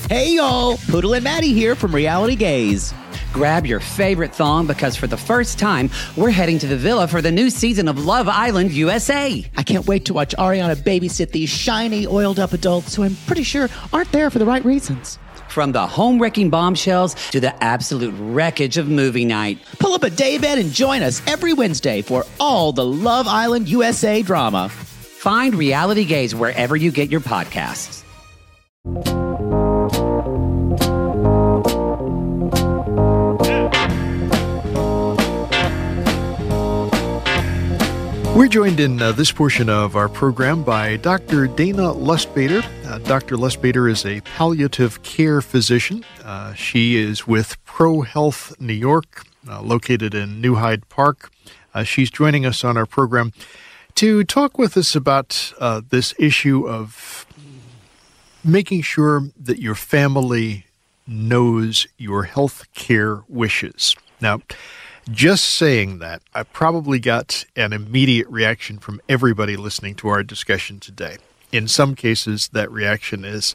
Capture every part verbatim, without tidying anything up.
Hey y'all, Poodle and Maddie here from Reality Gaze. Grab your favorite thong because for the first time, we're heading to the villa for the new season of Love Island U S A. I can't wait to watch Ariana babysit these shiny, oiled-up adults who I'm pretty sure aren't there for the right reasons. From the home-wrecking bombshells to the absolute wreckage of movie night. Pull up a daybed and join us every Wednesday for all the Love Island U S A drama. Find Reality Gaze wherever you get your podcasts. We're joined in uh, this portion of our program by Doctor Dana Lustbader. Uh, Doctor Lustbader is a palliative care physician. Uh, she is with ProHealth New York, uh, located in New Hyde Park. Uh, she's joining us on our program to talk with us about uh, this issue of making sure that your family knows your health care wishes. Now, just saying that, I probably got an immediate reaction from everybody listening to our discussion today. In some cases, that reaction is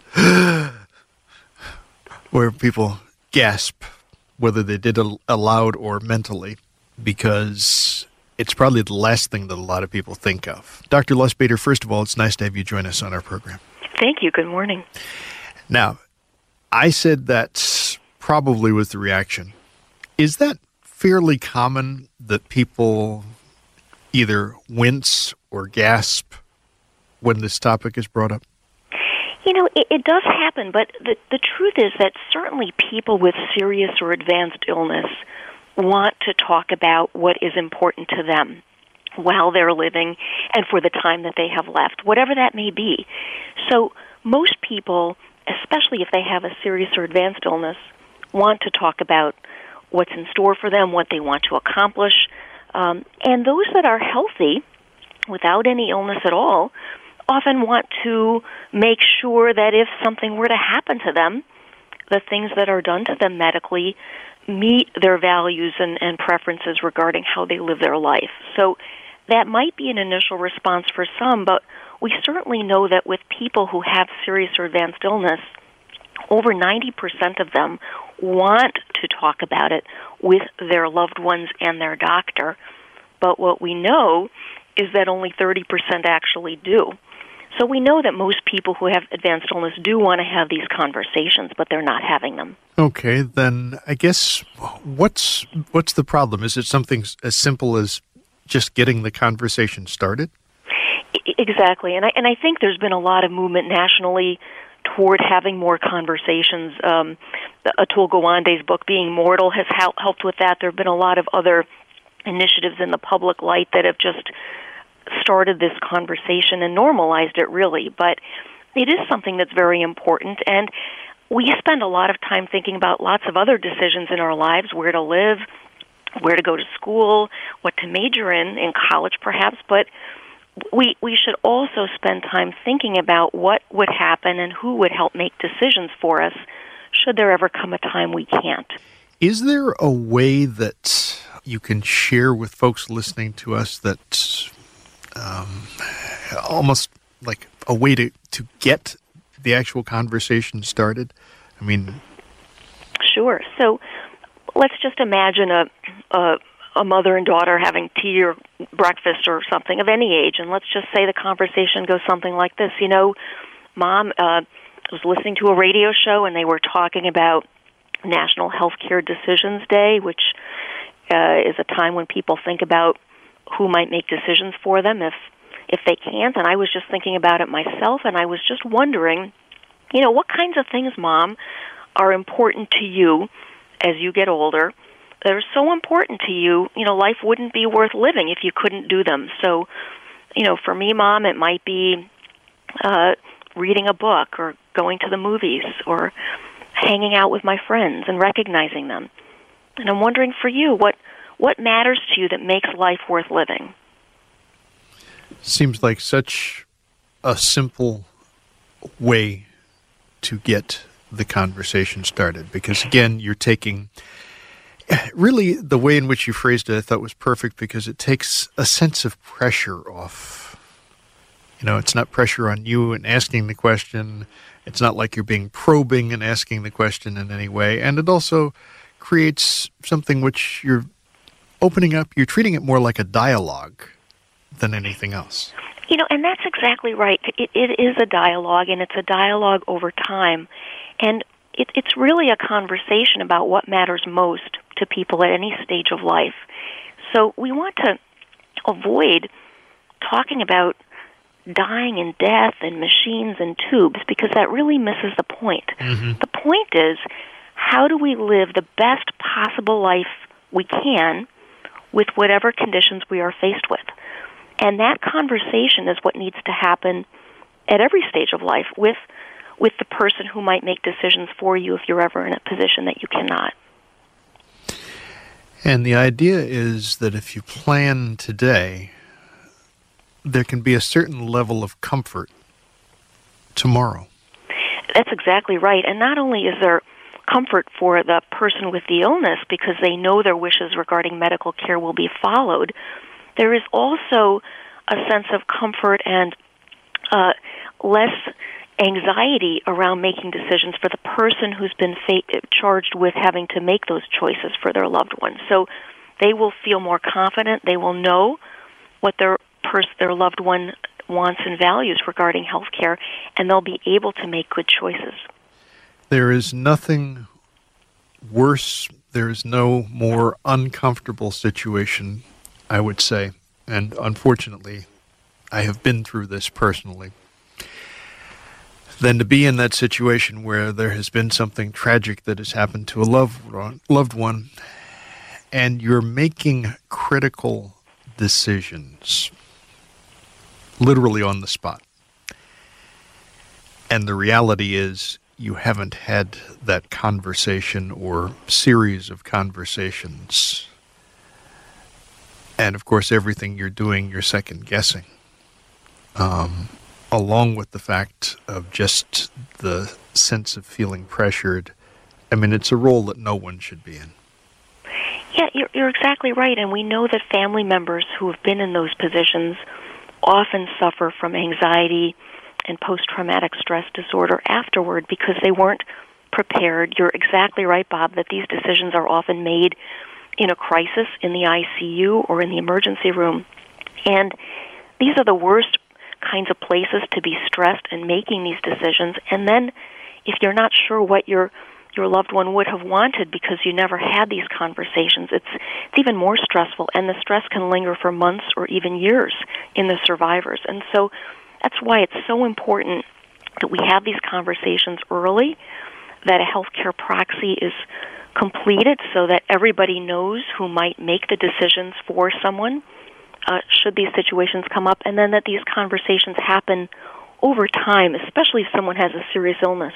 where people gasp, whether they did it aloud or mentally, because it's probably the last thing that a lot of people think of. Doctor Lustbader, first of all, it's nice to have you join us on our program. Thank you. Good morning. Now, I said that probably was the reaction. Is that fairly common that people either wince or gasp when this topic is brought up? You know, it, it does happen, but the, the truth is that certainly people with serious or advanced illness want to talk about what is important to them while they're living and for the time that they have left, whatever that may be. So most people, especially if they have a serious or advanced illness, want to talk about what's in store for them, what they want to accomplish. Um, and those that are healthy, without any illness at all, often want to make sure that if something were to happen to them, the things that are done to them medically meet their values and, and preferences regarding how they live their life. So that might be an initial response for some, but we certainly know that with people who have serious or advanced illness, over ninety percent of them want to talk about it with their loved ones and their doctor. But what we know is that only thirty percent actually do. So we know that most people who have advanced illness do want to have these conversations, but they're not having them. Okay, then I guess what's what's the problem? Is it something as simple as just getting the conversation started? Exactly, and I and I think there's been a lot of movement nationally toward having more conversations. Um, Atul Gawande's book, Being Mortal, has hel- helped with that. There have been a lot of other initiatives in the public light that have just started this conversation and normalized it, really. But it is something that's very important, and we spend a lot of time thinking about lots of other decisions in our lives, where to live, where to go to school, what to major in, in college perhaps, but We we should also spend time thinking about what would happen and who would help make decisions for us should there ever come a time we can't. Is there a way that you can share with folks listening to us that um, almost like a way to, to get the actual conversation started? I mean... Sure. So let's just imagine a... a a mother and daughter having tea or breakfast or something of any age, and let's just say the conversation goes something like this. You know, Mom uh, was listening to a radio show, and they were talking about National Healthcare Decisions Day, which uh, is a time when people think about who might make decisions for them if if they can't. And I was just thinking about it myself, and I was just wondering, you know, what kinds of things, Mom, are important to you as you get older, that are so important to you. You know, life wouldn't be worth living if you couldn't do them. So, you know, for me, Mom, it might be uh, reading a book or going to the movies or hanging out with my friends and recognizing them. And I'm wondering for you, what what matters to you that makes life worth living? Seems like such a simple way to get the conversation started, because, again, you're taking... Really, the way in which you phrased it, I thought was perfect, because it takes a sense of pressure off. You know, it's not pressure on you in asking the question. It's not like you're being probing and asking the question in any way. And it also creates something which you're opening up, you're treating it more like a dialogue than anything else. You know, and that's exactly right. It, it is a dialogue, and it's a dialogue over time. And it, it's really a conversation about what matters most to people at any stage of life. So we want to avoid talking about dying and death and machines and tubes, because that really misses the point. Mm-hmm. The point is, how do we live the best possible life we can with whatever conditions we are faced with? And that conversation is what needs to happen at every stage of life with with the person who might make decisions for you if you're ever in a position that you cannot. And the idea is that if you plan today, there can be a certain level of comfort tomorrow. That's exactly right. And not only is there comfort for the person with the illness because they know their wishes regarding medical care will be followed, there is also a sense of comfort and uh, less anxiety around making decisions for the person who's been fa- charged with having to make those choices for their loved one. So they will feel more confident. They will know what their pers- their loved one wants and values regarding health care, and they'll be able to make good choices. There is nothing worse, there is no more uncomfortable situation, I would say, and unfortunately, I have been through this personally, than to be in that situation where there has been something tragic that has happened to a loved one, loved one, and you're making critical decisions, literally on the spot. And the reality is you haven't had that conversation or series of conversations. And, of course, everything you're doing, you're second-guessing. Um, along with the fact of just the sense of feeling pressured. I mean, it's a role that no one should be in. Yeah, you're, you're exactly right. And we know that family members who have been in those positions often suffer from anxiety and post-traumatic stress disorder afterward because they weren't prepared. You're exactly right, Bob, that these decisions are often made in a crisis in the I C U or in the emergency room. And these are the worst kinds of places to be stressed and making these decisions. And then if you're not sure what your your loved one would have wanted because you never had these conversations, it's it's even more stressful, and the stress can linger for months or even years in the survivors. And so that's why it's so important that we have these conversations early, that a healthcare proxy is completed so that everybody knows who might make the decisions for someone uh, should these situations come up, and then that these conversations happen over time, especially if someone has a serious illness.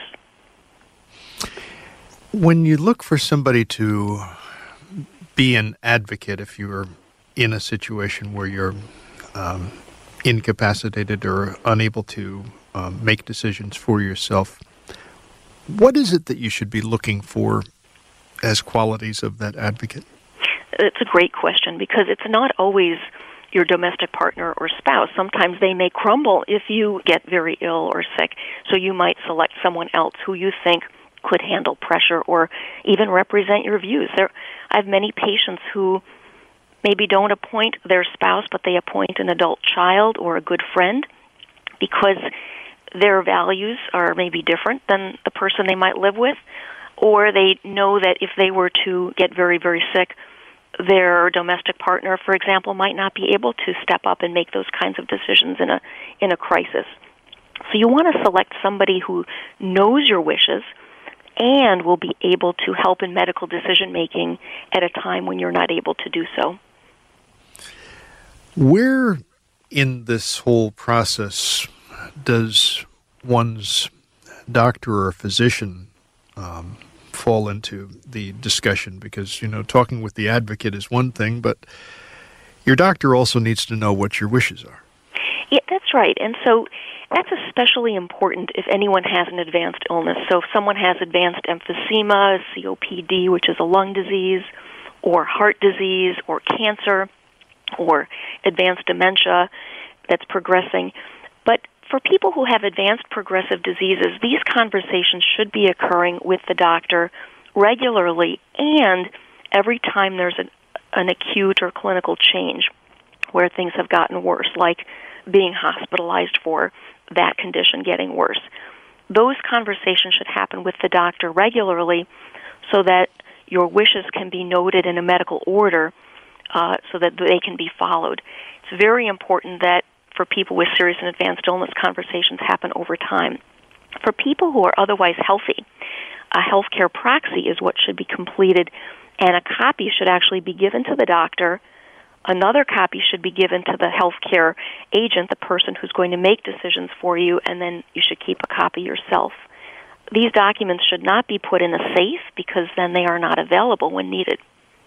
When you look for somebody to be an advocate, if you're in a situation where you're um, incapacitated or unable to um, make decisions for yourself, what is it that you should be looking for as qualities of that advocate? It's a great question because it's not always your domestic partner or spouse. Sometimes they may crumble if you get very ill or sick, so you might select someone else who you think could handle pressure or even represent your views. There, I have many patients who maybe don't appoint their spouse, but they appoint an adult child or a good friend because their values are maybe different than the person they might live with, or they know that if they were to get very, very sick, their domestic partner, for example, might not be able to step up and make those kinds of decisions in a in a crisis. So you want to select somebody who knows your wishes and will be able to help in medical decision-making at a time when you're not able to do so. Where in this whole process does one's doctor or physician um, fall into the discussion? Because, you know, talking with the advocate is one thing, but your doctor also needs to know what your wishes are. Yeah, that's right. And so that's especially important if anyone has an advanced illness. So if someone has advanced emphysema, C O P D, which is a lung disease, or heart disease, or cancer, or advanced dementia that's progressing. But for people who have advanced progressive diseases, these conversations should be occurring with the doctor regularly and every time there's an, an acute or clinical change where things have gotten worse, like being hospitalized for that condition getting worse. Those conversations should happen with the doctor regularly so that your wishes can be noted in a medical order uh, so that they can be followed. It's very important that for people with serious and advanced illness, conversations happen over time. For people who are otherwise healthy, a healthcare proxy is what should be completed, and a copy should actually be given to the doctor. Another copy should be given to the healthcare agent, the person who's going to make decisions for you, and then you should keep a copy yourself. These documents should not be put in a safe because then they are not available when needed.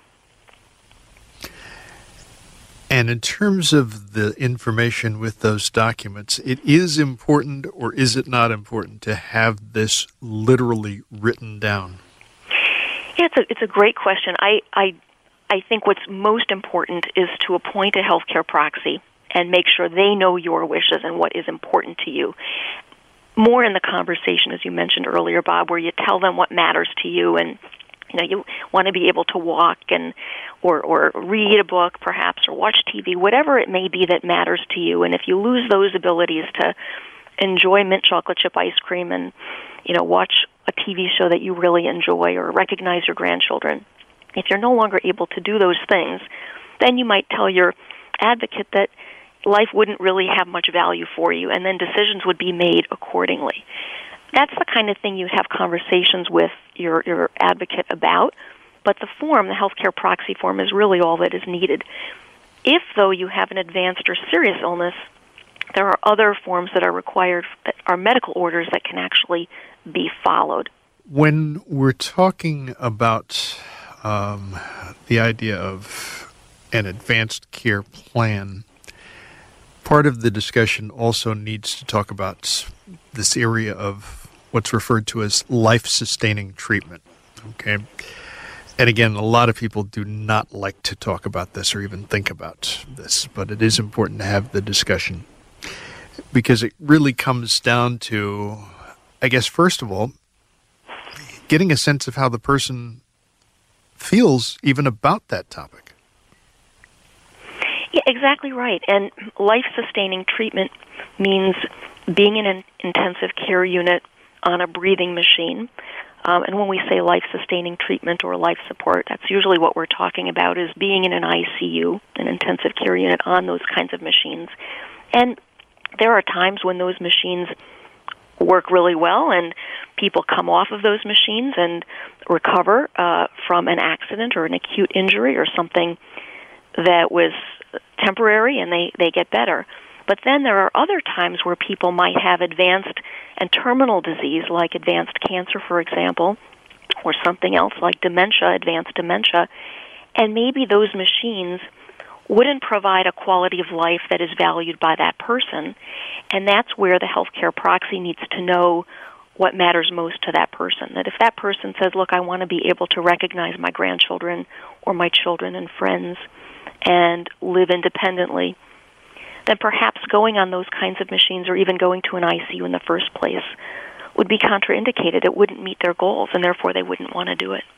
And in terms of the information with those documents, it is important, or is it not important, to have this literally written down? Yeah, it's a, it's a great question. I, I, I think what's most important is to appoint a healthcare proxy and make sure they know your wishes and what is important to you. More in the conversation, as you mentioned earlier, Bob, where you tell them what matters to you, and you know you want to be able to walk and or or read a book, perhaps, or watch T V, whatever it may be that matters to you. And if you lose those abilities to enjoy mint chocolate chip ice cream and you know watch a T V show that you really enjoy or recognize your grandchildren, if you're no longer able to do those things, then you might tell your advocate that life wouldn't really have much value for you, and then decisions would be made accordingly. That's the kind of thing you'd have conversations with your, your advocate about, but the form, the healthcare proxy form, is really all that is needed. If, though, you have an advanced or serious illness, there are other forms that are required, that are medical orders that can actually be followed. When we're talking about um, the idea of an advanced care plan, part of the discussion also needs to talk about this area of what's referred to as life-sustaining treatment, okay? And again, a lot of people do not like to talk about this or even think about this, but it is important to have the discussion because it really comes down to, I guess, first of all, getting a sense of how the person feels even about that topic. Yeah, exactly right. And life-sustaining treatment means being in an intensive care unit on a breathing machine. Um, and when we say life-sustaining treatment or life support, that's usually what we're talking about, is being in an I C U, an intensive care unit, on those kinds of machines. And there are times when those machines work really well and people come off of those machines and recover uh, from an accident or an acute injury or something that was temporary, and they, they get better. But then there are other times where people might have advanced and terminal disease, like advanced cancer, for example, or something else like dementia, advanced dementia, and maybe those machines wouldn't provide a quality of life that is valued by that person, and that's where the healthcare proxy needs to know what matters most to that person. That if that person says, look, I want to be able to recognize my grandchildren or my children and friends and live independently, then perhaps going on those kinds of machines or even going to an I C U in the first place would be contraindicated. It wouldn't meet their goals, and therefore they wouldn't want to do it.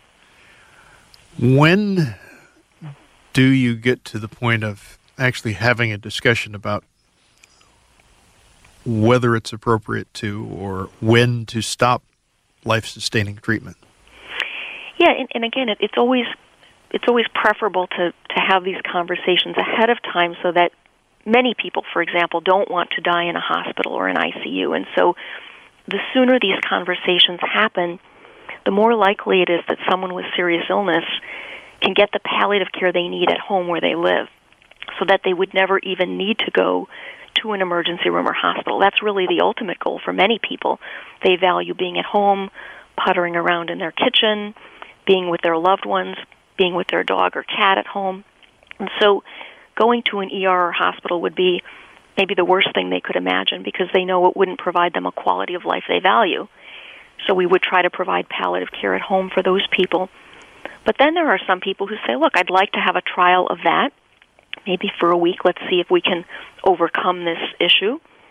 When do you get to the point of actually having a discussion about whether it's appropriate to or when to stop life-sustaining treatment? Yeah, and, and again, it, it's always it's always preferable to, to have these conversations ahead of time so that many people, for example, don't want to die in a hospital or an I C U. And so the sooner these conversations happen, the more likely it is that someone with serious illness can get the palliative care they need at home where they live, so that they would never even need to go to an emergency room or hospital. That's really the ultimate goal for many people. They value being at home, puttering around in their kitchen, being with their loved ones, being with their dog or cat at home. And so going to an E R or hospital would be maybe the worst thing they could imagine, because they know it wouldn't provide them a quality of life they value. So we would try to provide palliative care at home for those people. But then there are some people who say, look, I'd like to have a trial of that, maybe for a week. Let's see if we can overcome this issue.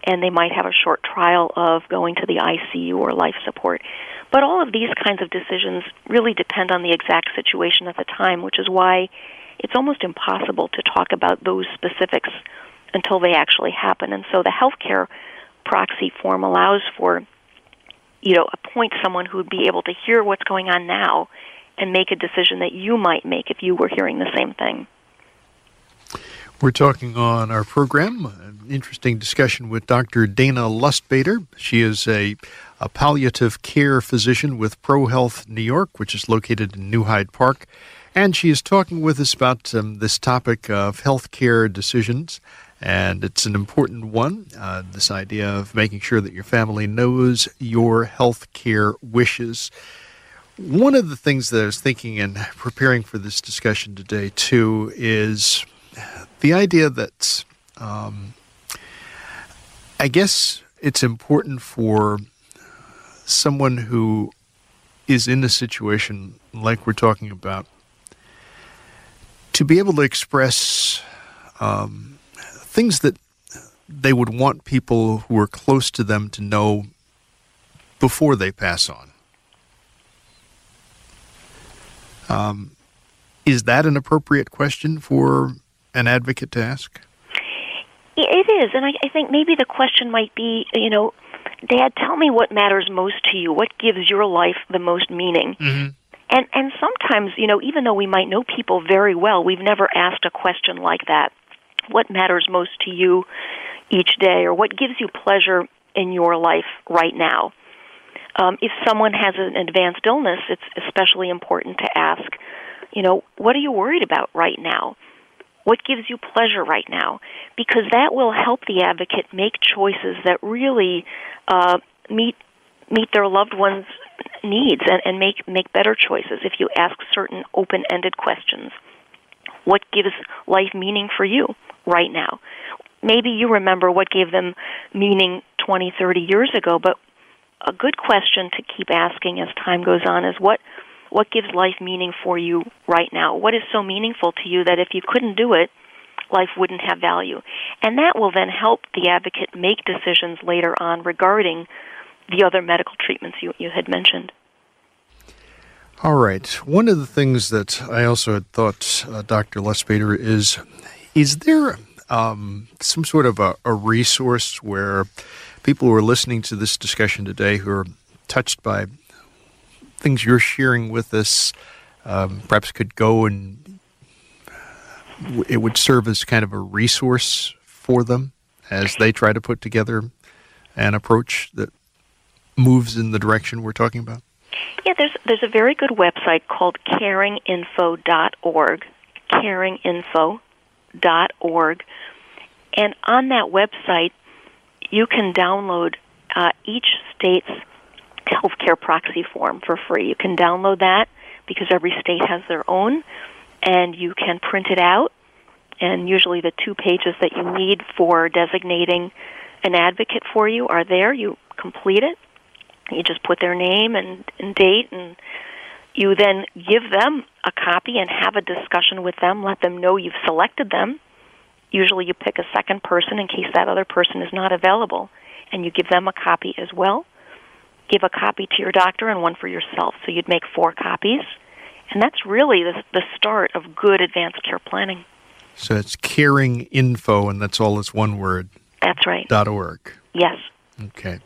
and they might have a short trial of going to the I C U or life support. But all of these kinds of decisions really depend on the exact situation at the time, which is why it's almost impossible to talk about those specifics until they actually happen. And so the healthcare proxy form allows for, you know, appoint someone who would be able to hear what's going on now and make a decision that you might make if you were hearing the same thing. We're talking on our program, an interesting discussion with Doctor Dana Lustbader. She is a, a palliative care physician with ProHealth New York, which is located in New Hyde Park. And she is talking with us about um, this topic of healthcare decisions. And it's an important one, uh, this idea of making sure that your family knows your healthcare wishes. One of the things that I was thinking and preparing for this discussion today, too, is the idea that um, I guess it's important for someone who is in a situation like we're talking about to be able to express um, things that they would want people who are close to them to know before they pass on. Um, is that an appropriate question for an advocate to ask? It is, and I, I think maybe the question might be, you know, Dad, tell me what matters most to you. What gives your life the most meaning? Mm-hmm. And and sometimes, you know, even though we might know people very well, we've never asked a question like that. What matters most to you each day, or what gives you pleasure in your life right now? Um, if someone has an advanced illness, it's especially important to ask, you know, what are you worried about right now? What gives you pleasure right now? Because that will help the advocate make choices that really uh, meet meet their loved ones' needs and, and make, make better choices if you ask certain open-ended questions. What gives life meaning for you right now? Maybe you remember what gave them meaning twenty, thirty years ago, but a good question to keep asking as time goes on is what what gives life meaning for you right now? What is so meaningful to you that if you couldn't do it, life wouldn't have value? And that will then help the advocate make decisions later on regarding the other medical treatments you, you had mentioned. All right. One of the things that I also had thought, uh, Doctor Lustbader, is, is there um, some sort of a, a resource where people who are listening to this discussion today who are touched by things you're sharing with us um, perhaps could go and it would serve as kind of a resource for them as they try to put together an approach that moves in the direction we're talking about? Yeah, there's there's a very good website called caring info dot org, caring info dot org, and on that website you can download uh, each state's healthcare proxy form for free. You can download that because every state has their own, and you can print it out, and usually the two pages that you need for designating an advocate for you are there. You complete it. You just put their name and, and date, and you then give them a copy and have a discussion with them, let them know you've selected them. Usually you pick a second person in case that other person is not available, and you give them a copy as well. Give a copy to your doctor and one for yourself, so you'd make four copies. And that's really the, the start of good advanced care planning. So it's caring info, and that's all as one word. That's right. Dot org. Yes. Okay.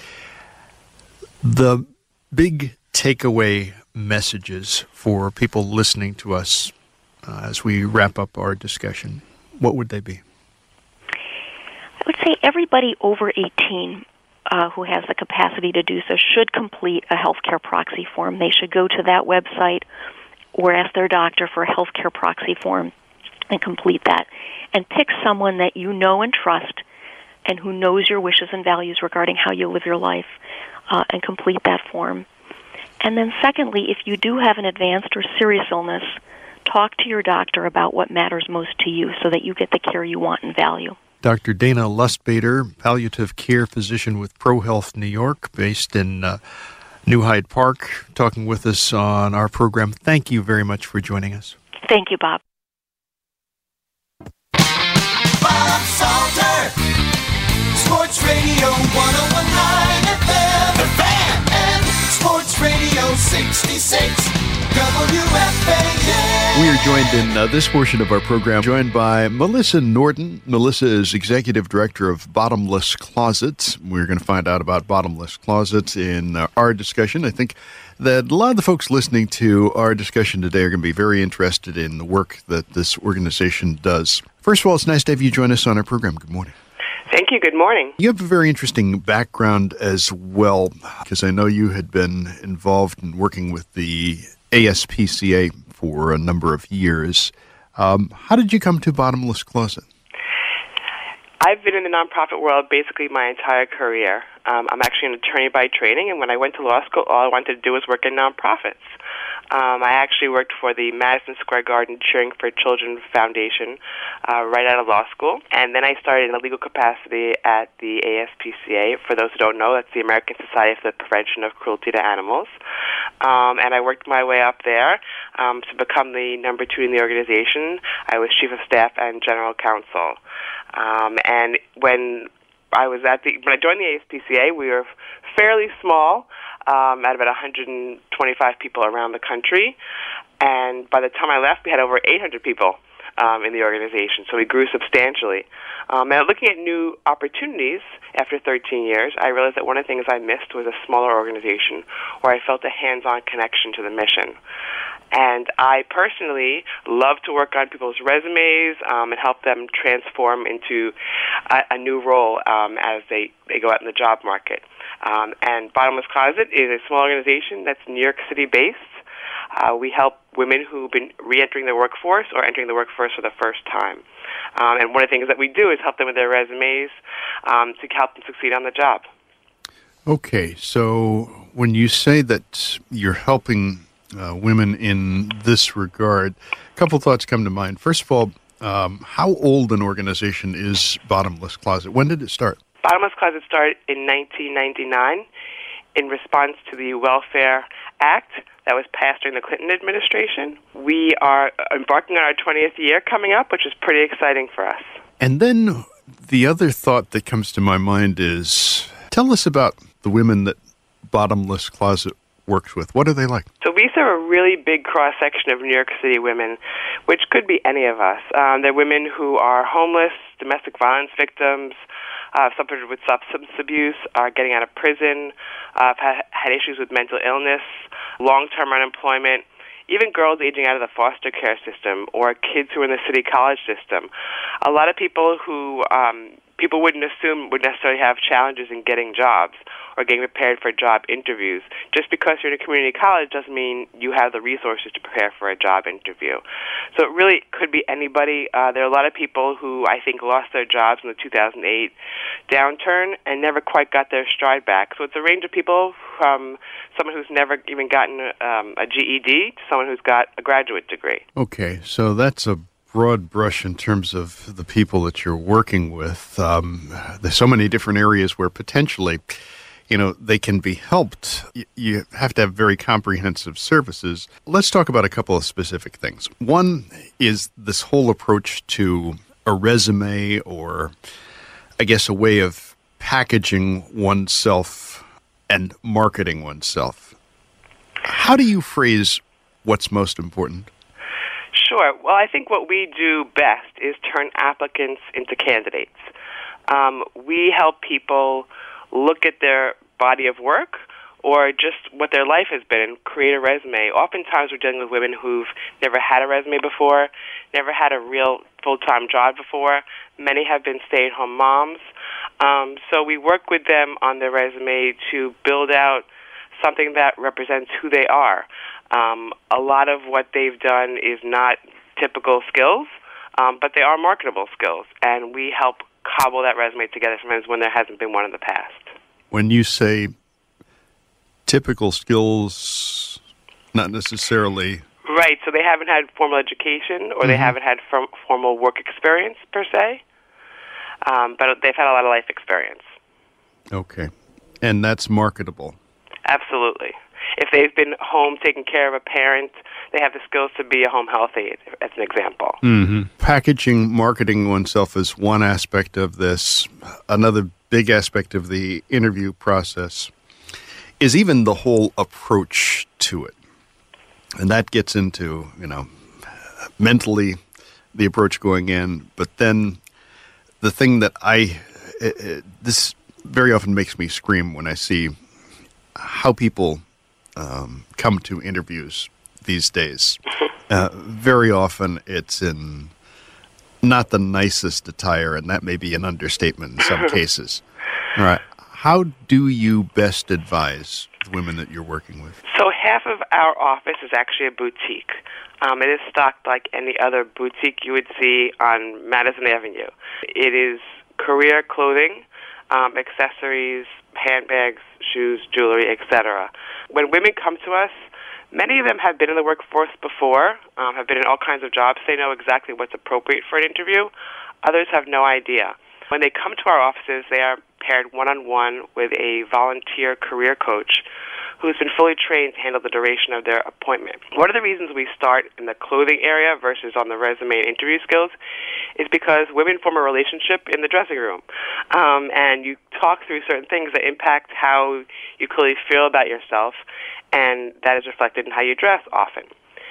The big takeaway messages for people listening to us uh, as we wrap up our discussion, what would they be? I would say everybody over eighteen uh, who has the capacity to do so should complete a healthcare proxy form. They should go to that website or ask their doctor for a healthcare proxy form and complete that. And pick someone that you know and trust and who knows your wishes and values regarding how you live your life, uh, and complete that form. And then secondly, if you do have an advanced or serious illness, talk to your doctor about what matters most to you so that you get the care you want and value. Doctor Dana Lustbader, palliative care physician with ProHealth New York, based in uh, New Hyde Park, talking with us on our program. Thank you very much for joining us. Thank you, Bob. Bob Salter, Sports Radio. Radio one oh one point nine F M. The Fan. And Sports Radio sixty-six. W F A N. We are joined in uh, this portion of our program, joined by Melissa Norton. Melissa is Executive Director of Bottomless Closets. We're going to find out about Bottomless Closets in uh, our discussion. I think that a lot of the folks listening to our discussion today are going to be very interested in the work that this organization does. First of all, it's nice to have you join us on our program. Good morning. Thank you. Good morning. You have a very interesting background as well, because I know you had been involved in working with the A S P C A for a number of years. Um, how did you come to Bottomless Closet? I've been in the nonprofit world basically my entire career. Um, I'm actually an attorney by training, and when I went to law school, all I wanted to do was work in nonprofits. Um, I actually worked for the Madison Square Garden Cheering for Children Foundation uh, right out of law school, and then I started in a legal capacity at the A S P C A. For those who don't know, that's the American Society for the Prevention of Cruelty to Animals. Um, and I worked my way up there um, to become the number two in the organization. I was chief of staff and general counsel. Um, and when I was at the when I joined the A S P C A, we were fairly small, um, at about one hundred twenty-five people around the country. And by the time I left, we had over eight hundred people um, in the organization. So we grew substantially. Um, and looking at new opportunities after thirteen years, I realized that one of the things I missed was a smaller organization where I felt a hands-on connection to the mission. And I personally love to work on people's resumes um, and help them transform into a, a new role um, as they, they go out in the job market. Um, and Bottomless Closet is a small organization that's New York City-based. Uh, we help women who've been re-entering the workforce or entering the workforce for the first time. Um, and one of the things that we do is help them with their resumes um, to help them succeed on the job. Okay, so when you say that you're helping uh, women in this regard, a couple thoughts come to mind. First of all, um, how old an organization is Bottomless Closet? When did it start? Bottomless Closet started in nineteen ninety-nine in response to the Welfare Act that was passed during the Clinton administration. We are embarking on our twentieth year coming up, which is pretty exciting for us. And then the other thought that comes to my mind is, tell us about the women that Bottomless Closet works with. What are they like? So we serve a really big cross-section of New York City women, which could be any of us. Um, they're women who are homeless, domestic violence victims, uh, suffered with substance abuse, are getting out of prison, uh, have had issues with mental illness, long-term unemployment, even girls aging out of the foster care system or kids who are in the city college system. A lot of people who um, people wouldn't assume would necessarily have challenges in getting jobs or getting prepared for job interviews. Just because you're in a community college doesn't mean you have the resources to prepare for a job interview. So it really could be anybody. Uh, there are a lot of people who I think lost their jobs in the two thousand eight downturn and never quite got their stride back. So it's a range of people from someone who's never even gotten um, a G E D to someone who's got a graduate degree. Okay, so that's a broad brush in terms of the people that you're working with. Um, there's so many different areas where potentially, you know, they can be helped. Y- you have to have very comprehensive services. Let's talk about a couple of specific things. One is this whole approach to a resume, or I guess a way of packaging oneself and marketing oneself. How do you phrase what's most important? Sure. Well, I think what we do best is turn applicants into candidates. Um, we help people look at their body of work or just what their life has been and create a resume. Oftentimes we're dealing with women who've never had a resume before, never had a real full-time job before. Many have been stay-at-home moms. Um, so we work with them on their resume to build out something that represents who they are. Um, a lot of what they've done is not typical skills, um, but they are marketable skills, and we help cobble that resume together sometimes when there hasn't been one in the past. When you say typical skills, not necessarily... Right, so they haven't had formal education or mm-hmm. they haven't had form- formal work experience per se, um, but they've had a lot of life experience. Okay, and that's marketable. Absolutely. If they've been home taking care of a parent, they have the skills to be a home health aide, as an example. Mm-hmm. Packaging, marketing oneself is one aspect of this. Another big aspect of the interview process is even the whole approach to it. And that gets into, you know, mentally the approach going in, but then the thing that I, it, it, this very often makes me scream when I see how people um, come to interviews these days. Uh, very often it's in not the nicest attire, and that may be an understatement in some cases. All right. How do you best advise the women that you're working with? So half of our office is actually a boutique. Um, it is stocked like any other boutique you would see on Madison Avenue. It is career clothing, um, accessories, handbags, shoes, jewelry, et cetera. When women come to us, many of them have been in the workforce before, um, have been in all kinds of jobs. They know exactly what's appropriate for an interview. Others have no idea. When they come to our offices, they are paired one-on-one with a volunteer career coach who's been fully trained to handle the duration of their appointment. One of the reasons we start in the clothing area versus on the resume and interview skills is because women form a relationship in the dressing room. Um, and you talk through certain things that impact how you clearly feel about yourself, and that is reflected in how you dress often.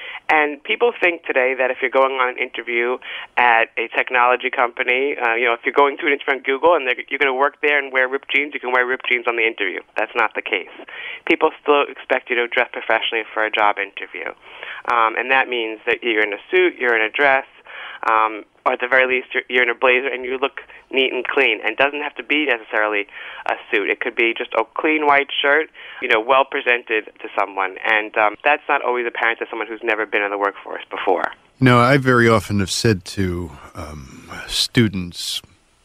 And people think today that if you're going on an interview at a technology company, uh, you know, if you're going to an interview on Google and you're going to work there and wear ripped jeans, you can wear ripped jeans on the interview. That's not the case. People still expect you to dress professionally for a job interview. Um, and that means that you're in a suit, you're in a dress, um, or at the very least you're, you're in a blazer and you look neat and clean. And it doesn't have to be necessarily a suit. It could be just a clean white shirt, you know, well presented to someone. And um, that's not always apparent to someone who's never been in the workforce before. No, I very often have said to um, students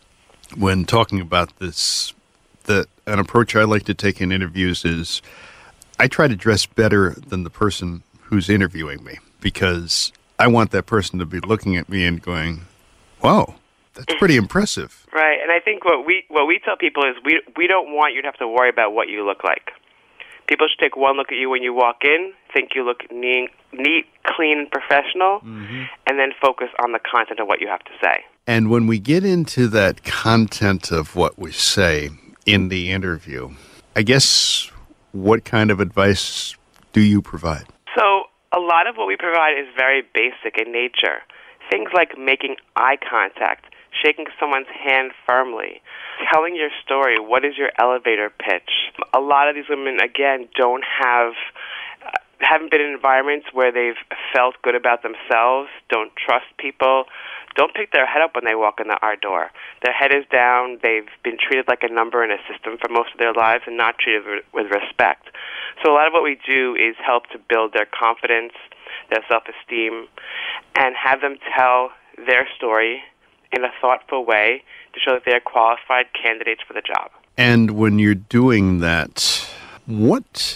when talking about this that an approach I like to take in interviews is I try to dress better than the person who's interviewing me, because I want that person to be looking at me and going, wow, that's pretty impressive. Right, and I think what we what we tell people is we we don't want you to have to worry about what you look like. People should take one look at you when you walk in, think you look neat, neat clean, and professional, mm-hmm. and then focus on the content of what you have to say. And when we get into that content of what we say in the interview, I guess what kind of advice do you provide? So a lot of what we provide is very basic in nature. Things like making eye contact, shaking someone's hand firmly, telling your story. What is your elevator pitch? A lot of these women, again, don't have, uh, haven't been in environments where they've felt good about themselves, don't trust people, don't pick their head up when they walk in the, our door. Their head is down. They've been treated like a number in a system for most of their lives and not treated with, with respect. So a lot of what we do is help to build their confidence, their self-esteem, and have them tell their story in a thoughtful way to show that they are qualified candidates for the job. And when you're doing that, what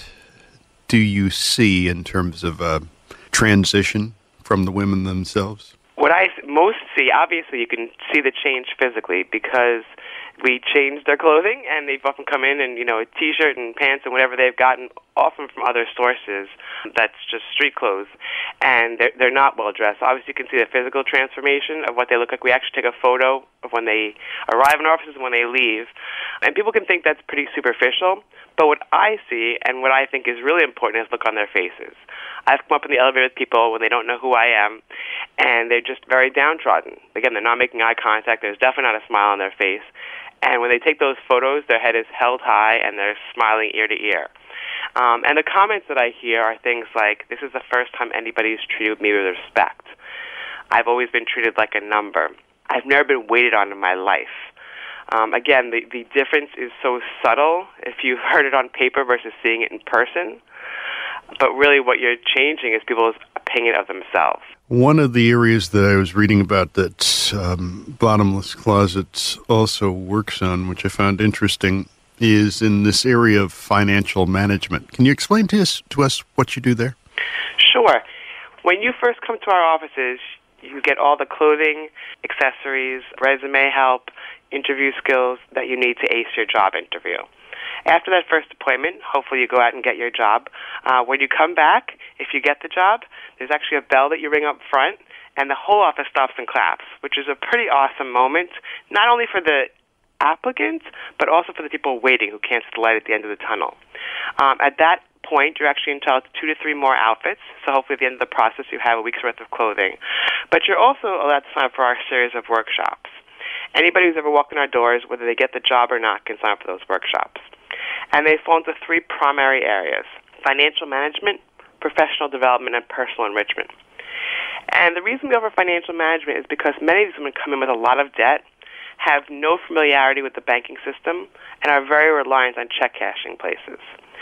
do you see in terms of a transition from the women themselves? What I most see, obviously you can see the change physically because we change their clothing, and they've often come in and, you know, a T-shirt and pants and whatever they've gotten, often from other sources, that's just street clothes, and they're, they're not well-dressed. Obviously, you can see the physical transformation of what they look like. We actually take a photo of when they arrive in our offices and when they leave, and people can think that's pretty superficial, but what I see and what I think is really important is look on their faces. I've come up in the elevator with people when they don't know who I am, and they're just very downtrodden. Again, they're not making eye contact. There's definitely not a smile on their face. And when they take those photos, their head is held high, and they're smiling ear to ear. Um, and the comments that I hear are things like, this is the first time anybody's treated me with respect. I've always been treated like a number. I've never been waited on in my life. Um, again, the, the difference is so subtle if you've heard it on paper versus seeing it in person. But really what you're changing is people's opinion of themselves. One of the areas that I was reading about that um, Bottomless Closet also works on, which I found interesting, is in this area of financial management. Can you explain to us, to us what you do there? Sure. When you first come to our offices, you get all the clothing, accessories, resume help, interview skills that you need to ace your job interview. After that first appointment, hopefully you go out and get your job. Uh, when you come back, if you get the job, there's actually a bell that you ring up front, and the whole office stops and claps, which is a pretty awesome moment, not only for the applicant, but also for the people waiting who can't see the light at the end of the tunnel. Um, at that point, you're actually entitled to two to three more outfits, so hopefully at the end of the process you have a week's worth of clothing. But you're also allowed to sign up for our series of workshops. Anybody who's ever walked in our doors, whether they get the job or not, can sign up for those workshops. And they fall into three primary areas: financial management, professional development, and personal enrichment. And the reason we offer financial management is because many of these women come in with a lot of debt, have no familiarity with the banking system, and are very reliant on check cashing places.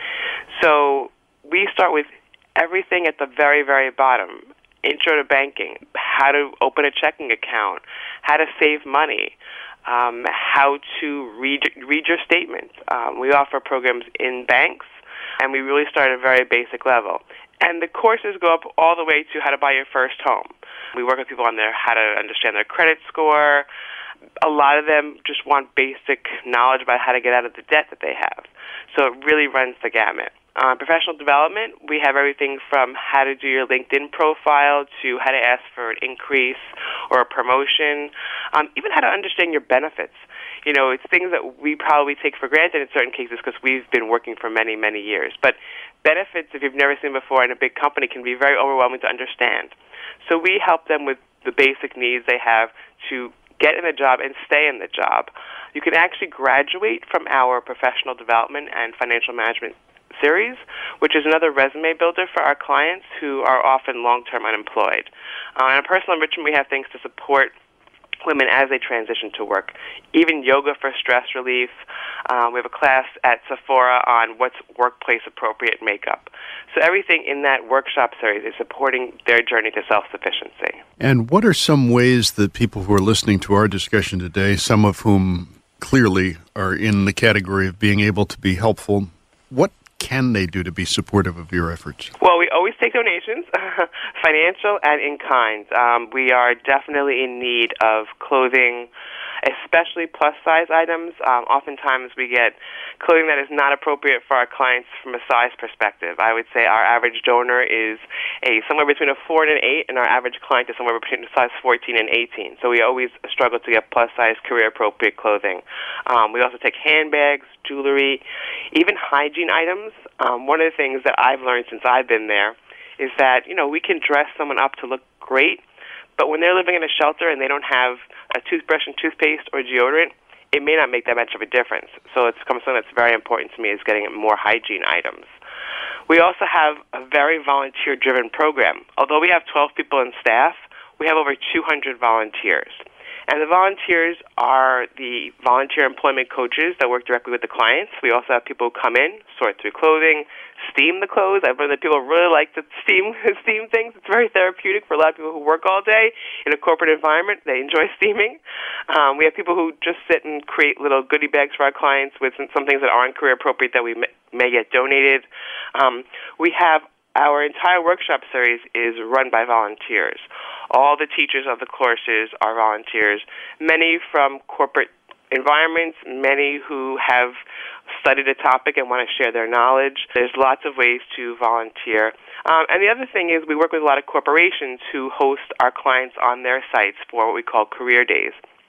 So we start with everything at the very, very bottom. Intro to banking, how to open a checking account, how to save money, um, how to read, read your statement. Um, we offer programs in banks, and we really start at a very basic level. And the courses go up all the way to how to buy your first home. We work with people on their how to understand their credit score. A lot of them just want basic knowledge about how to get out of the debt that they have. So it really runs the gamut. Uh, professional development, we have everything from how to do your LinkedIn profile to how to ask for an increase or a promotion, um, even how to understand your benefits. You know, it's things that we probably take for granted in certain cases because we've been working for many, many years. But benefits, if you've never seen before in a big company, can be very overwhelming to understand. So we help them with the basic needs they have to get in the job and stay in the job. You can actually graduate from our professional development and financial management series, which is another resume builder for our clients who are often long-term unemployed. Uh, and in personal enrichment, we have things to support women as they transition to work, even yoga for stress relief. Uh, we have a class at Sephora on what's workplace-appropriate makeup. So everything in that workshop series is supporting their journey to self-sufficiency. And what are some ways that people who are listening to our discussion today, some of whom clearly are in the category of being able to be helpful, what can they do to be supportive of your efforts? Well, we always take donations, financial and in kind. Um, we are definitely in need of clothing, especially plus-size items. Um, oftentimes we get clothing that is not appropriate for our clients from a size perspective. I would say our average donor is a somewhere between a four and an eight, and our average client is somewhere between a size fourteen and eighteen. So we always struggle to get plus-size, career-appropriate clothing. Um, we also take handbags, jewelry, even hygiene items. Um, one of the things that I've learned since I've been there is that, you know, we can dress someone up to look great, but when they're living in a shelter and they don't have a toothbrush and toothpaste or deodorant, it may not make that much of a difference. So it's something that's very important to me is getting more hygiene items. We also have a very volunteer-driven program. Although we have twelve people in staff, we have over two hundred volunteers. And the volunteers are the volunteer employment coaches that work directly with the clients. We also have people who come in, sort through clothing, steam the clothes. I've learned that people really like to steam steam things. It's very therapeutic for a lot of people who work all day in a corporate environment. They enjoy steaming. Um, we have people who just sit and create little goodie bags for our clients with some things that aren't career appropriate that we may, may get donated. Um, we have our entire workshop series is run by volunteers. All the teachers of the courses are volunteers, many from corporate environments, many who have studied a topic and want to share their knowledge. There's lots of ways to volunteer. Um, and the other thing is we work with a lot of corporations who host our clients on their sites for what we call career days.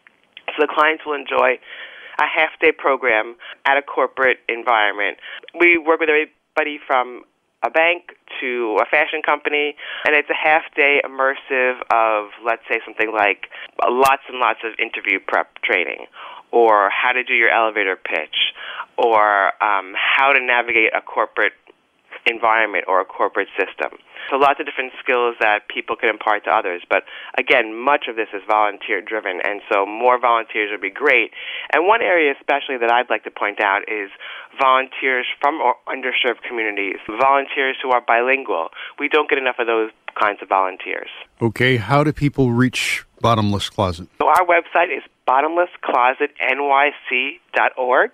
So the clients will enjoy a half-day program at a corporate environment. We work with everybody from a bank to a fashion company, and it's a half-day immersive of, let's say, something like lots and lots of interview prep training, or how to do your elevator pitch, or um, how to navigate a corporate environment or a corporate system. So lots of different skills that people can impart to others. But again, much of this is volunteer-driven, and so more volunteers would be great. And one area especially that I'd like to point out is volunteers from underserved communities, volunteers who are bilingual. We don't get enough of those kinds of volunteers. Okay, how do people reach Bottomless Closet? So our website is bottomless closet N Y C dot org.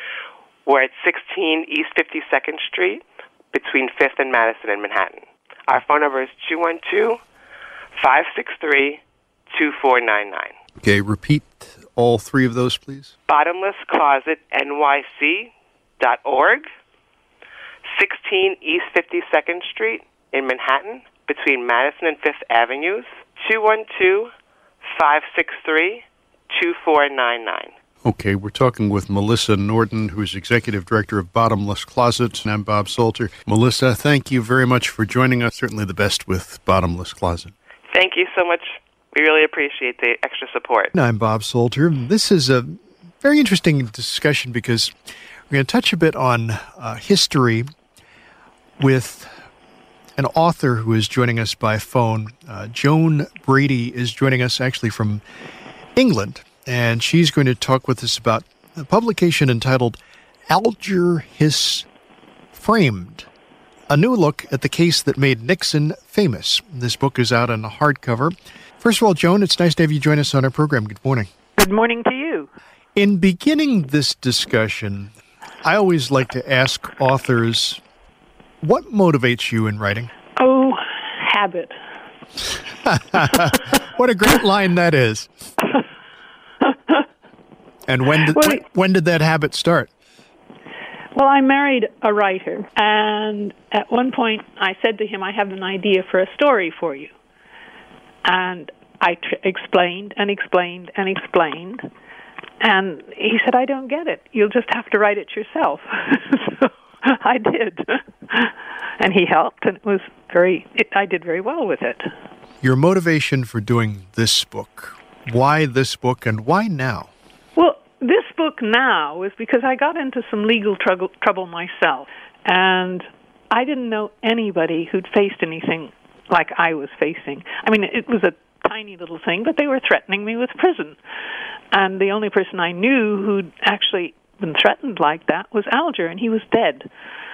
We're at sixteen East fifty-second Street, between fifth and Madison in Manhattan. Our phone number is two one two, five six three, two four nine nine. Okay, repeat all three of those, please. bottomless closet N Y C dot org, sixteen East fifty-second Street in Manhattan, between Madison and Fifth Avenues, two one two, five six three, two four nine nine. Okay, we're talking with Melissa Norton, who's Executive Director of Bottomless Closet, and I'm Bob Salter. Melissa, thank you very much for joining us. Certainly the best with Bottomless Closet. Thank you so much. We really appreciate the extra support. I'm Bob Salter. This is a very interesting discussion because we're going to touch a bit on uh, history with an author who is joining us by phone. Uh, Joan Brady is joining us actually from England. And she's going to talk with us about a publication entitled Alger Hiss Framed, a new look at the case that made Nixon famous. This book is out on hardcover. First of all, Joan, it's nice to have you join us on our program. Good morning. Good morning to you. In beginning this discussion, I always like to ask authors, what motivates you in writing? Oh, habit. What a great line that is. And when did, well, when, when did that habit start? Well, I married a writer, and at one point I said to him, I have an idea for a story for you. And I tr- explained and explained and explained, and he said, I don't get it. You'll just have to write it yourself. So I did. And he helped, and it was very, it, I did very well with it. Your motivation for doing this book, why this book, and why now? Well, this book now is because I got into some legal trouble, trouble myself, and I didn't know anybody who'd faced anything like I was facing. I mean, it was a tiny little thing, but they were threatening me with prison. And the only person I knew who'd actually been threatened like that was Alger, and he was dead.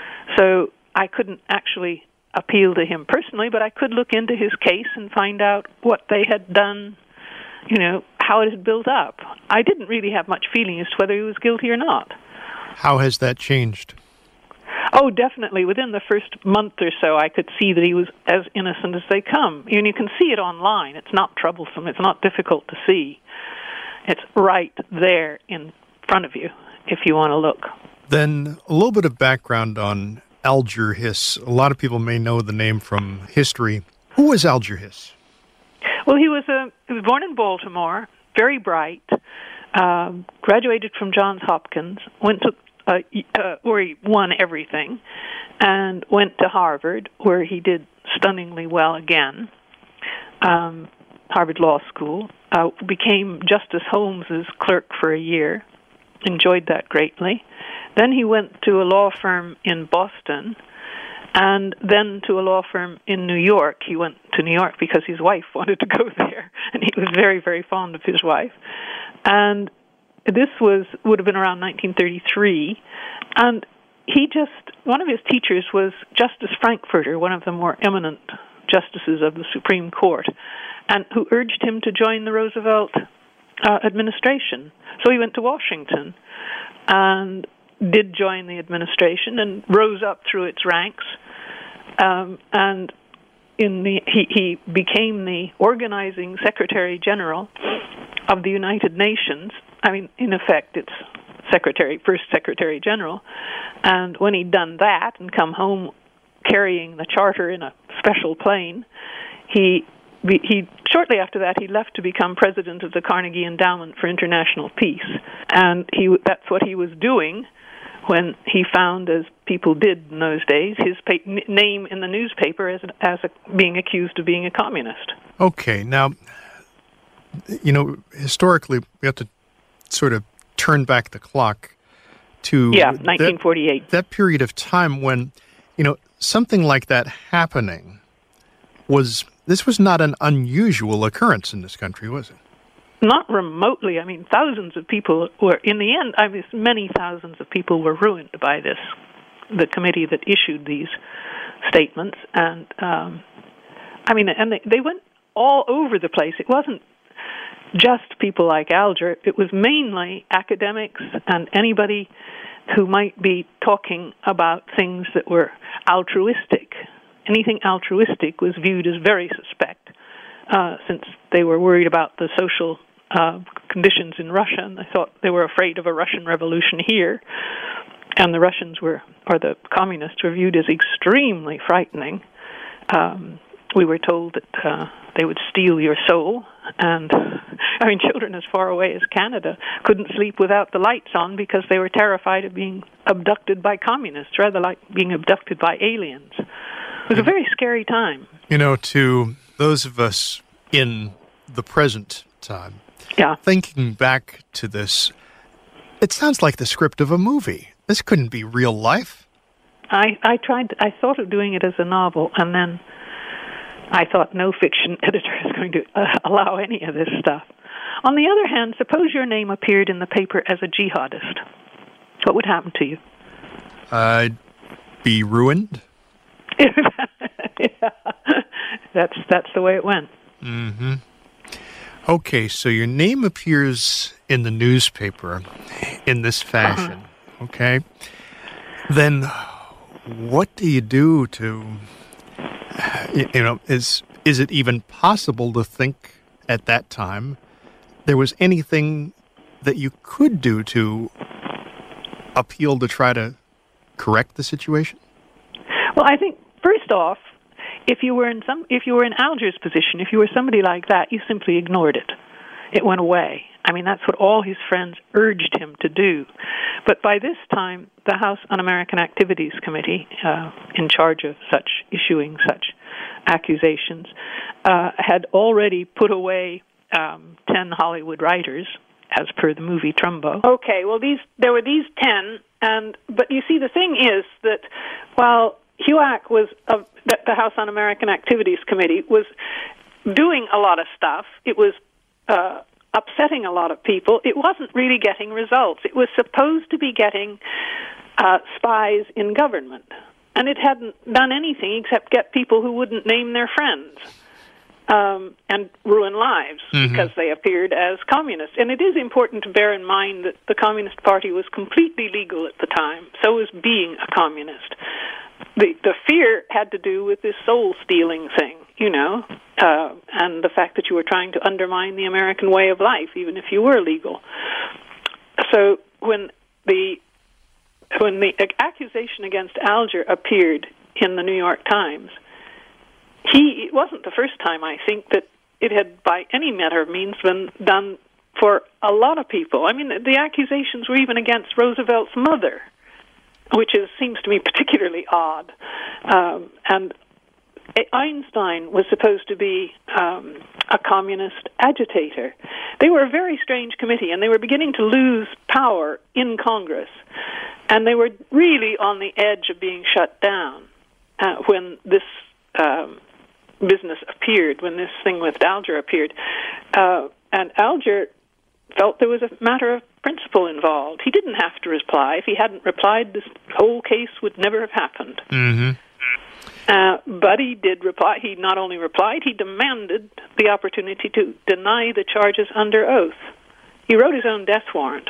So I couldn't actually appeal to him personally, but I could look into his case and find out what they had done, you know, how it had built up. I didn't really have much feeling as to whether he was guilty or not. How has that changed? Oh, definitely. Within the first month or so, I could see that he was as innocent as they come. And you can see it online. It's not troublesome. It's not difficult to see. It's right there in front of you if you want to look. Then a little bit of background on Alger Hiss. A lot of people may know the name from history. Who was Alger Hiss? Well, he was a he was born in Baltimore, very bright, uh, graduated from Johns Hopkins, went to uh, uh, where he won everything, and went to Harvard, where he did stunningly well again. Um, Harvard Law School, uh, became Justice Holmes's clerk for a year, enjoyed that greatly. Then he went to a law firm in Boston, and then to a law firm in New York. He went to New York because his wife wanted to go there, and he was very, very fond of his wife. And this was would have been around nineteen thirty-three, and he just, one of his teachers was Justice Frankfurter, one of the more eminent justices of the Supreme Court, and who urged him to join the Roosevelt uh, administration. So he went to Washington and did join the administration and rose up through its ranks. Um, and in the he, he became the organizing Secretary General of the United Nations. I mean, in effect, it's Secretary, first Secretary General. And when he'd done that and come home carrying the charter in a special plane, he he shortly after that he left to become president of the Carnegie Endowment for International Peace. And he that's what he was doing when he found, as people did in those days, his pa- name in the newspaper as as a, being accused of being a communist. Okay, now, you know, historically, we have to sort of turn back the clock to yeah, nineteen forty-eight. That, that period of time when, you know, something like that happening was, this was not an unusual occurrence in this country, was it? Not remotely. I mean, thousands of people were, in the end, I mean, many thousands of people were ruined by this, the committee that issued these statements. And, um, I mean, and they, they went all over the place. It wasn't just people like Alger. It was mainly academics and anybody who might be talking about things that were altruistic. Anything altruistic was viewed as very suspect, uh, since they were worried about the social uh, conditions in Russia, and they thought they were afraid of a Russian revolution here. and the Russians were, or the communists were viewed as extremely frightening. Um, we were told that uh, they would steal your soul, and I mean, children as far away as Canada couldn't sleep without the lights on because they were terrified of being abducted by communists, rather like being abducted by aliens. It was a very scary time. You know, to those of us in the present time, yeah. thinking back to this, it sounds like the script of a movie. This couldn't be real life. I, I tried. I thought of doing it as a novel, and then I thought no fiction editor is going to uh, allow any of this stuff. On the other hand, suppose your name appeared in the paper as a jihadist. What would happen to you? I'd be ruined. yeah. That's that's the way it went. Mm-hmm. Okay, so your name appears in the newspaper in this fashion, uh-huh. okay? Then what do you do to, you know, is is it even possible to think at that time there was anything that you could do to appeal to try to correct the situation? Well, I think first off, if you were in some, if you were in Alger's position, if you were somebody like that, you simply ignored it. It went away. I mean, that's what all his friends urged him to do. But by this time, the House Un-American Activities Committee, uh, in charge of such issuing such accusations, uh, had already put away um, ten Hollywood writers, as per the movie Trumbo. Okay, well, these there were these ten, and but you see, the thing is that while HUAC was uh, the, the House Un-American Activities Committee was doing a lot of stuff, it was uh, upsetting a lot of people, it wasn't really getting results. It was supposed to be getting uh, spies in government, and it hadn't done anything except get people who wouldn't name their friends um, and ruin lives mm-hmm. because they appeared as communists. And it is important to bear in mind that the Communist Party was completely legal at the time, so was being a communist. The the fear had to do with this soul-stealing thing, you know, uh, and the fact that you were trying to undermine the American way of life, even if you were legal. So when the when the accusation against Alger appeared in the New York Times, he it wasn't the first time, I think, that it had by any manner of means been done for a lot of people. I mean, the accusations were even against Roosevelt's mother, which is, seems to me particularly odd. Um, and Einstein was supposed to be um, a communist agitator. They were a very strange committee, and they were beginning to lose power in Congress. And they were really on the edge of being shut down uh, when this um, business appeared, when this thing with Alger appeared. Uh, and Alger felt there was a matter of principle involved. He didn't have to reply. If he hadn't replied, this whole case would never have happened. Mm-hmm. Uh, but he did reply. He not only replied, he demanded the opportunity to deny the charges under oath. He wrote his own death warrant.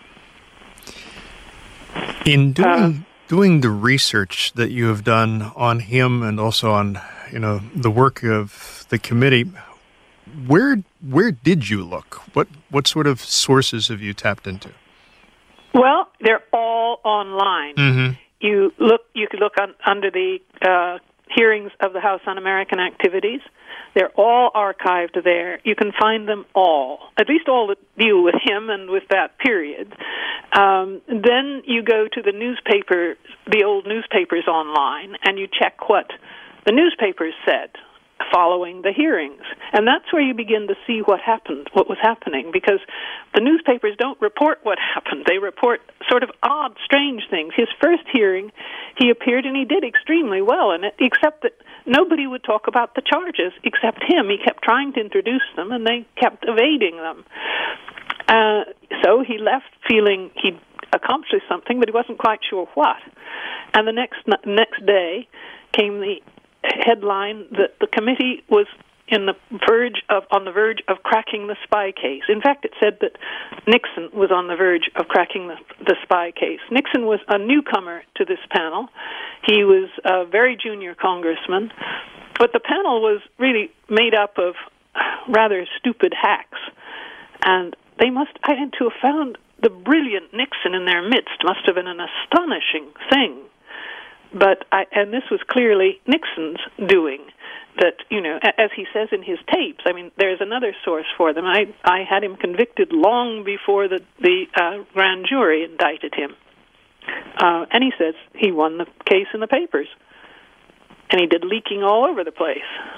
In doing Uh, doing the research that you have done on him and also on, you know, the work of the committee, Where where did you look? What what sort of sources have you tapped into? Well, they're all online. Mm-hmm. You look. You could look on, under the uh, hearings of the House Un-American Activities. They're all archived there. You can find them all, at least all that deal with him and with that period. Um, then you go to the newspaper, the old newspapers online, and you check what the newspapers said following the hearings. And that's where you begin to see what happened, what was happening, because the newspapers don't report what happened. They report sort of odd, strange things. His first hearing, he appeared and he did extremely well in it, except that nobody would talk about the charges except him. He kept trying to introduce them, and they kept evading them. Uh, so he left feeling he'd accomplished something, but he wasn't quite sure what. And the next next day came the headline that the committee was in the verge of on the verge of cracking the spy case. In fact, it said that Nixon was on the verge of cracking the, the spy case. Nixon was a newcomer to this panel. He was a very junior congressman, but the panel was really made up of rather stupid hacks, and they must I had to have found the brilliant Nixon in their midst must have been an astonishing thing. But I, and this was clearly Nixon's doing. That, you know, as he says in his tapes, I mean, there's another source for them. I I had him convicted long before the the uh, grand jury indicted him, uh, and he says he won the case in the papers, and he did leaking all over the place.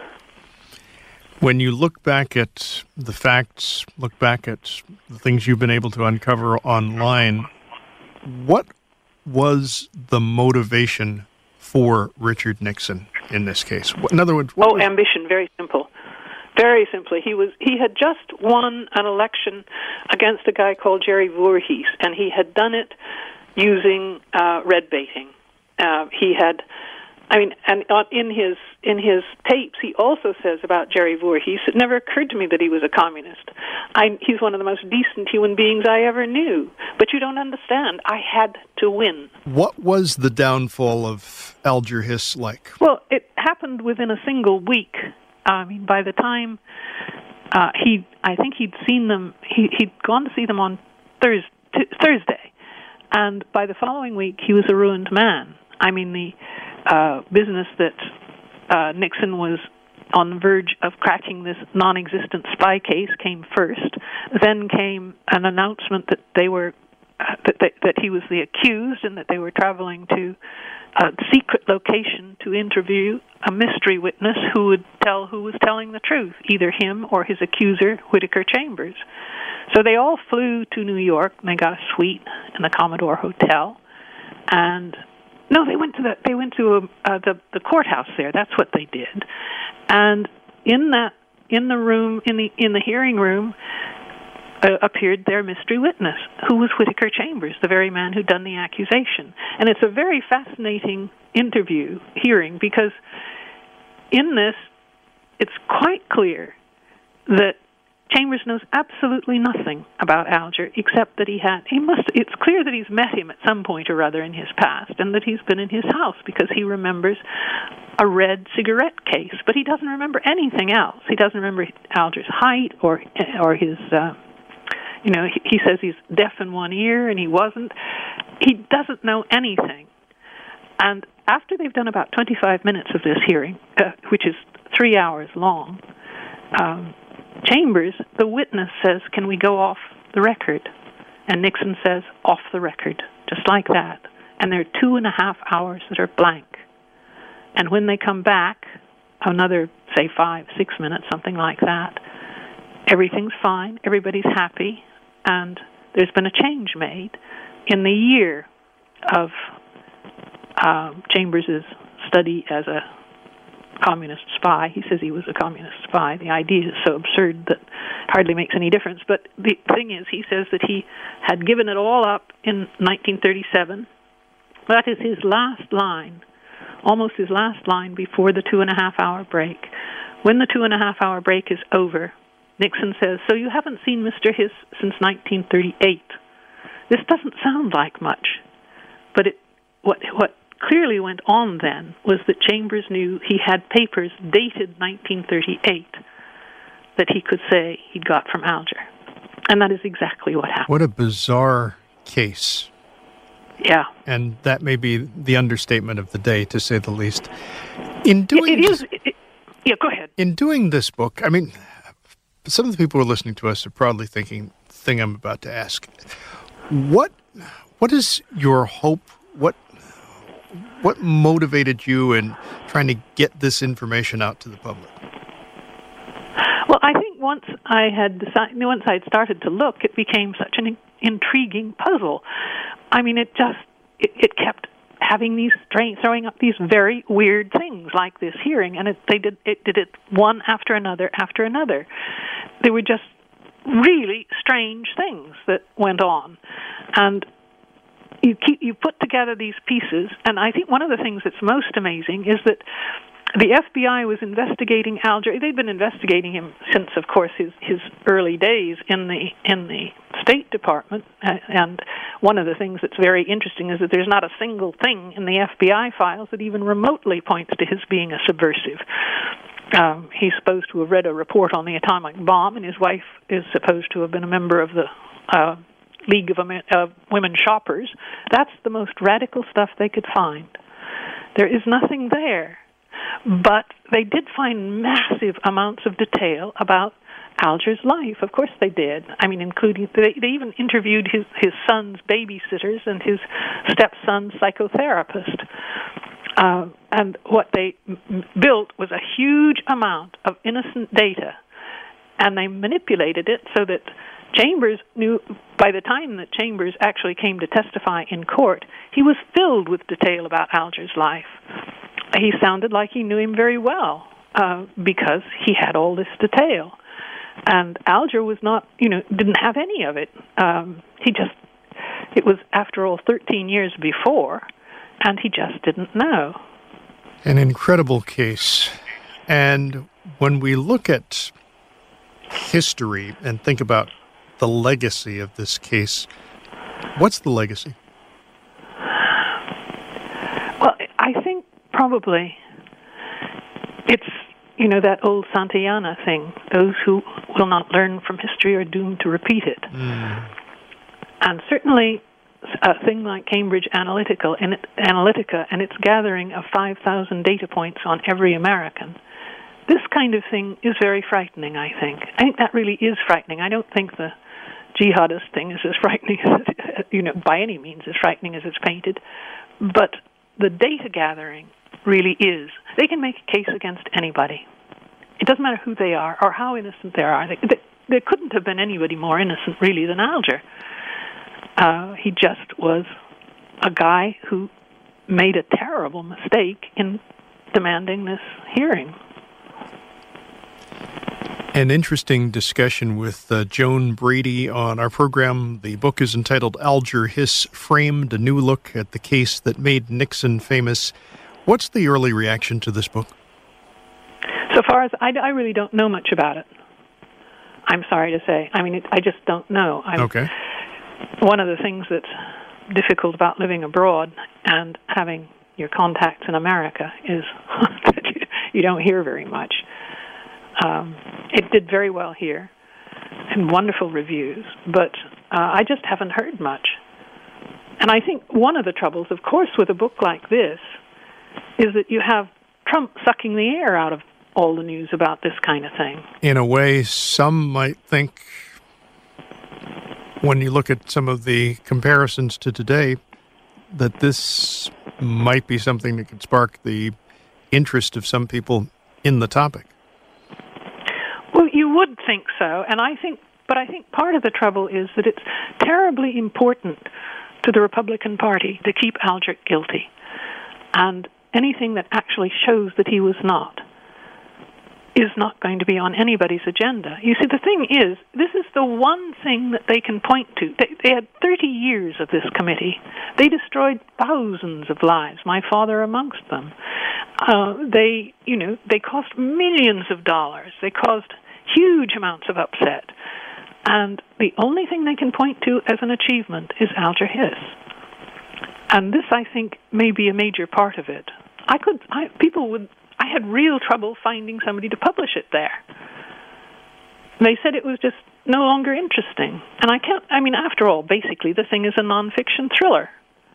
When you look back at the facts, look back at the things you've been able to uncover online, what was the motivation for Richard Nixon in this case? In other words, what oh, was... ambition, very simple. Very simply, he was he had just won an election against a guy called Jerry Voorhees, and he had done it using uh, red baiting. Uh, he had, I mean, and in his in his tapes, he also says about Jerry Voorhees, it never occurred to me that he was a communist. I, he's one of the most decent human beings I ever knew. But you don't understand. I had to win. What was the downfall of Alger Hiss like? Well, it happened within a single week. I mean, by the time uh, he, I think he'd seen them, he, he'd gone to see them on Thursday, Thursday, and by the following week, he was a ruined man. I mean, the uh, business that uh, Nixon was on the verge of cracking this non-existent spy case came first. Then came an announcement that they were uh, that they, that he was the accused and that they were traveling to a secret location to interview a mystery witness who would tell who was telling the truth, either him or his accuser, Whittaker Chambers. So they all flew to New York, and they got a suite in the Commodore Hotel. And no, they went to the they went to uh, the the courthouse there. That's what they did. And in that in the room in the in the hearing room Uh, appeared their mystery witness, who was Whittaker Chambers, the very man who'd done the accusation. And it's a very fascinating interview, hearing, because in this, it's quite clear that Chambers knows absolutely nothing about Alger, except that he had, he must, it's clear that he's met him at some point or other in his past, and that he's been in his house, because he remembers a red cigarette case, but he doesn't remember anything else. He doesn't remember Alger's height, or, or his, uh, You know, he, he says he's deaf in one ear, and he wasn't. He doesn't know anything. And after they've done about twenty-five minutes of this hearing, uh, which is three hours long, um, Chambers, the witness, says, "Can we go off the record?" And Nixon says, "Off the record," just like that. And there are two and a half hours that are blank. And when they come back, another, say, five, six minutes, something like that, everything's fine, everybody's happy, and there's been a change made in the year of um, Chambers' study as a communist spy. He says he was a communist spy. The idea is so absurd that it hardly makes any difference. But the thing is, he says that he had given it all up in nineteen thirty-seven. That is his last line, almost his last line before the two and a half hour break. When the two and a half hour break is over, Nixon says, "So you haven't seen Mister Hiss since nineteen thirty-eight. This doesn't sound like much, but it, what what clearly went on then was that Chambers knew he had papers dated nineteen thirty-eight that he could say he'd got from Alger. And that is exactly what happened. What a bizarre case. Yeah. And that may be the understatement of the day, to say the least. In doing It, it this, is... It, yeah, go ahead. In doing this book, I mean... Some of the people who are listening to us are probably thinking, the thing I'm about to ask, what what is your hope? What what motivated you in trying to get this information out to the public? Well, I think once I had decided, once I had started to look, it became such an in- intriguing puzzle. I mean, it just it, it kept having these strange, throwing up these very weird things like this hearing, and it, they did it did it one after another after another. They were just really strange things that went on, and you keep you put together these pieces. And I think one of the things that's most amazing is that the F B I was investigating Alger. They'd been investigating him since, of course, his his early days in the in the State Department. And one of the things that's very interesting is that there's not a single thing in the F B I files that even remotely points to his being a subversive. Um, he's supposed to have read a report on the atomic bomb, and his wife is supposed to have been a member of the uh, League of Amer- uh, Women Shoppers, that's the most radical stuff they could find. There is nothing there. But they did find massive amounts of detail about Alger's life. Of course they did. I mean, including, they, they even interviewed his, his son's babysitters and his stepson's psychotherapist. Uh, and what they m- built was a huge amount of innocent data. And they manipulated it so that Chambers knew, by the time that Chambers actually came to testify in court, he was filled with detail about Alger's life. He sounded like he knew him very well uh, because he had all this detail. And Alger was not, you know, didn't have any of it. Um, he just, it was, after all, thirteen years before, and he just didn't know. An incredible case. And when we look at history and think about the legacy of this case, what's the legacy? Well, I think probably it's, you know, that old Santayana thing. Those who will not learn from history are doomed to repeat it. Mm. And certainly a thing like Cambridge Analytica and, it, Analytica and its gathering of five thousand data points on every American, this kind of thing is very frightening, I think. I think that really is frightening. I don't think the jihadist thing is as frightening as it, you know, by any means as frightening as it's painted. But the data gathering really is. They can make a case against anybody. It doesn't matter who they are or how innocent they are. They, they, there couldn't have been anybody more innocent, really, than Alger. Uh, he just was a guy who made a terrible mistake in demanding this hearing. An interesting discussion with uh, Joan Brady on our program. The book is entitled Alger Hiss Framed, a New Look at the Case That Made Nixon Famous. What's the early reaction to this book? So far as I, I really don't know much about it. I'm sorry to say. I mean, it, I just don't know. I'm, okay. One of the things that's difficult about living abroad and having your contacts in America is that you, you don't hear very much. Um, it did very well here, and wonderful reviews, but uh, I just haven't heard much. And I think one of the troubles, of course, with a book like this is that you have Trump sucking the air out of all the news about this kind of thing. In a way, some might think, when you look at some of the comparisons to today, that this might be something that could spark the interest of some people in the topic. Well, you would think so, and I think, but I think part of the trouble is that it's terribly important to the Republican Party to keep Alger guilty, and anything that actually shows that he was not is not going to be on anybody's agenda. You see, the thing is, this is the one thing that they can point to. They, they had thirty years of this committee. They destroyed thousands of lives, my father amongst them. Uh, they, you know, they cost millions of dollars. They caused huge amounts of upset. And the only thing they can point to as an achievement is Alger Hiss. And this, I think, may be a major part of it. I could, I, people would, I had real trouble finding somebody to publish it there. They said it was just no longer interesting. And I can't, I mean, after all, basically, the thing is a nonfiction thriller.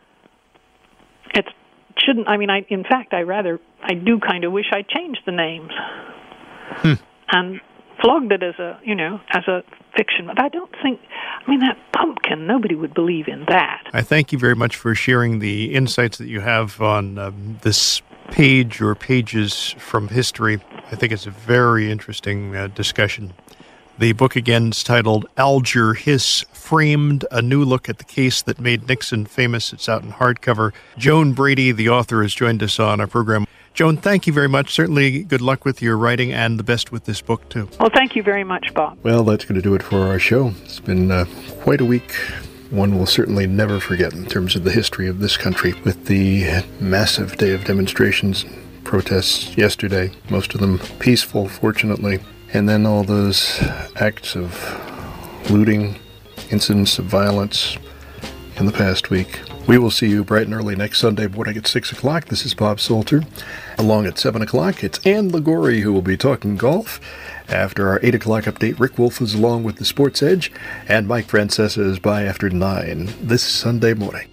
It shouldn't, I mean, I, in fact, I rather, I do kind of wish I'd changed the names. Hmm. And flogged it as a, you know, as a fiction. But I don't think, I mean, that pumpkin, nobody would believe in that. I thank you very much for sharing the insights that you have on um, this page or pages from history. I think it's a very interesting uh, discussion. The book again is titled Alger Hiss Framed, a New Look at the Case That Made Nixon Famous. It's out in hardcover. Joan Brady, the author, has joined us on our program. Joan, thank you very much. Certainly good luck with your writing and the best with this book, too. Well, thank you very much, Bob. Well, that's going to do it for our show. It's been uh, quite a week. One will certainly never forget in terms of the history of this country, with the massive day of demonstrations, protests yesterday, most of them peaceful, fortunately, and then all those acts of looting, incidents of violence in the past week. We will see you bright and early next Sunday morning at six o'clock. This is Bob Salter. Along at seven o'clock, it's Ann Ligori who will be talking golf. After our eight o'clock update, Rick Wolf is along with the Sports Edge, and Mike Francesa is by after nine this Sunday morning.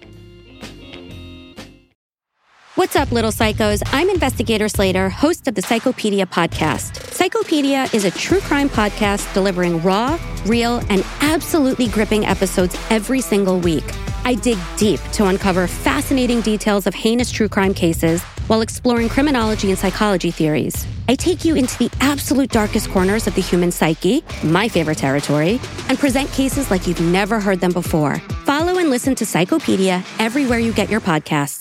What's up, little psychos? I'm Investigator Slater, host of the Psychopedia podcast. Psychopedia is a true crime podcast delivering raw, real, and absolutely gripping episodes every single week. I dig deep to uncover fascinating details of heinous true crime cases while exploring criminology and psychology theories. I take you into the absolute darkest corners of the human psyche, my favorite territory, and present cases like you've never heard them before. Follow and listen to Psychopedia everywhere you get your podcasts.